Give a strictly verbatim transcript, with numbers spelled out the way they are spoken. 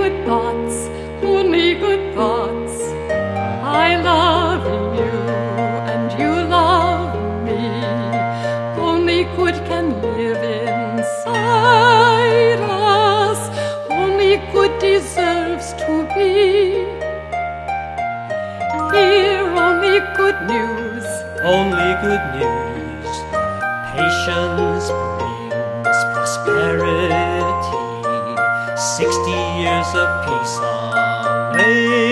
good thoughts, only good thoughts. I love you and you love me. Only good can live inside us. Only good deserves to be. Hear only good news. Only good news. Patience brings prosperity. Sixty years of peace are waiting.